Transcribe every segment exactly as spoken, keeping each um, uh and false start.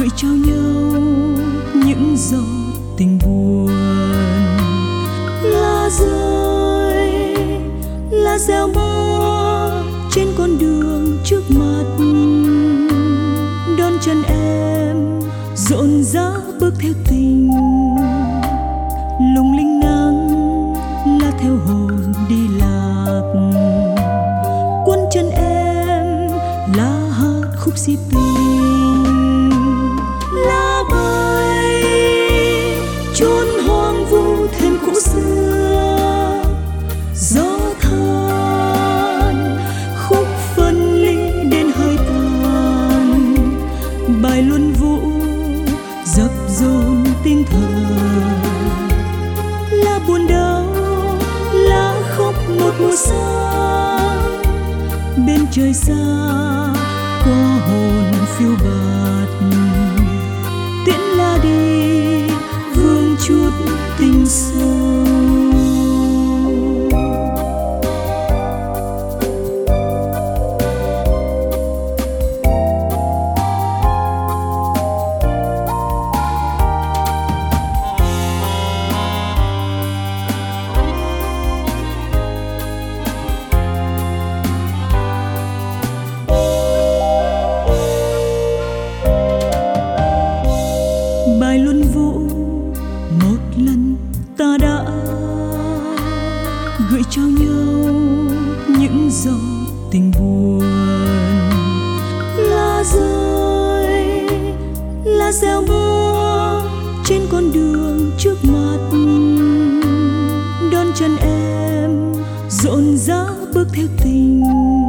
gửi trao nhau những giọt tình buồn. Lá rơi, lá gieo mưa trên con đường trước mặt, đón chân em rộn rã bước theo tình. Lung linh nắng lá theo hồn đi lạc, cuốn chân em lá hát khúc si tình. Lá bay chốn hoang vu thêm cũ xưa, gió than khúc phân ly đến hơi tàn. Bài luân vũ dập dồn tiếng thở, lá buồn đau lá khóc một mùa xa. Bên trời xa có hồn phiêu bạt, tiễn lá đi vương chút tình sâu. Bài luân vũ một lần ta đã gửi trao nhau những giọt tình buồn. Lá rơi, lá gieo mưa trên con đường trước mặt, đón chân em rộn rã bước theo tình.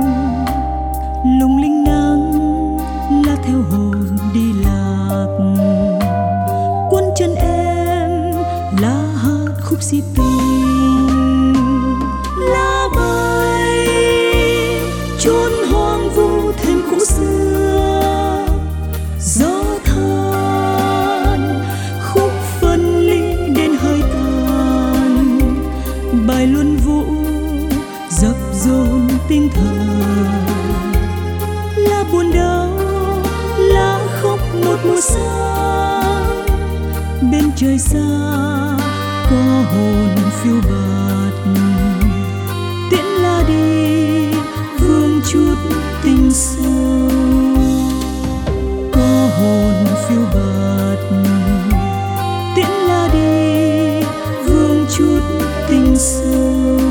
Lung linh nắng lá theo hồn đi lạc, cuốn chân em lá hát khúc si tình. Lá bay chốn hoang vu thêm cũ xưa, gió than khúc phân ly đến hơi tàn. Bài luân vũ dập dồn tiếng thở, lá buồn đau lá khóc một mùa xa. Bên trời xa có hồn phiêu bạt, tiễn lá đi vương chút tình sâu. Có hồn phiêu bạt, tiễn lá đi vương chút tình sâu.